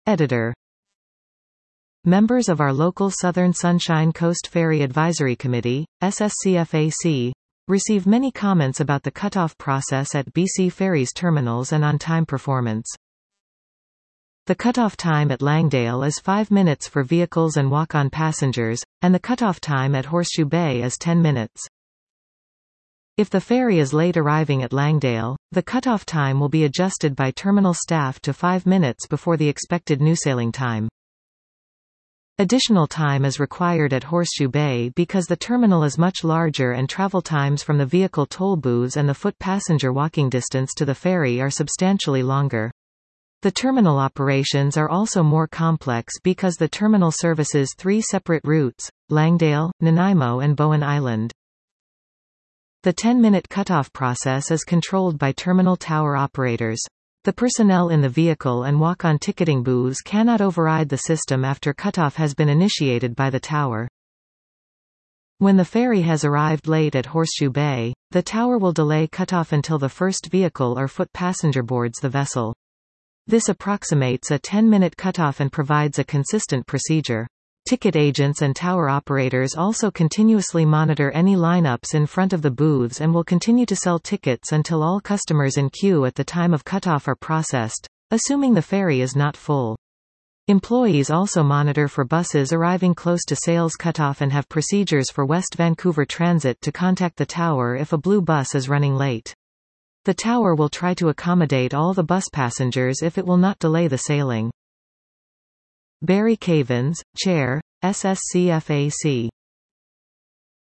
Editor. Members of our local Southern Sunshine Coast Ferry Advisory Committee, SSCFAC, receive many comments about the cutoff process at BC Ferries terminals and on-time performance. The cutoff time at Langdale is 5 minutes for vehicles and walk-on passengers, and the cutoff time at Horseshoe Bay is 10 minutes. If the ferry is late arriving at Langdale, the cutoff time will be adjusted by terminal staff to 5 minutes before the expected new sailing time. Additional time is required at Horseshoe Bay because the terminal is much larger and travel times from the vehicle toll booths and the foot passenger walking distance to the ferry are substantially longer. The terminal operations are also more complex because the terminal services 3 separate routes: Langdale, Nanaimo and Bowen Island. The 10-minute cutoff process is controlled by terminal tower operators. The personnel in the vehicle and walk-on ticketing booths cannot override the system after cutoff has been initiated by the tower. When the ferry has arrived late at Horseshoe Bay, the tower will delay cutoff until the first vehicle or foot passenger boards the vessel. This approximates a 10-minute cutoff and provides a consistent procedure. Ticket agents and tower operators also continuously monitor any lineups in front of the booths and will continue to sell tickets until all customers in queue at the time of cutoff are processed, assuming the ferry is not full. Employees also monitor for buses arriving close to sales cutoff and have procedures for West Vancouver Transit to contact the tower if a blue bus is running late. The tower will try to accommodate all the bus passengers if it will not delay the sailing. Barry Cavins, Chair, SSCFAC.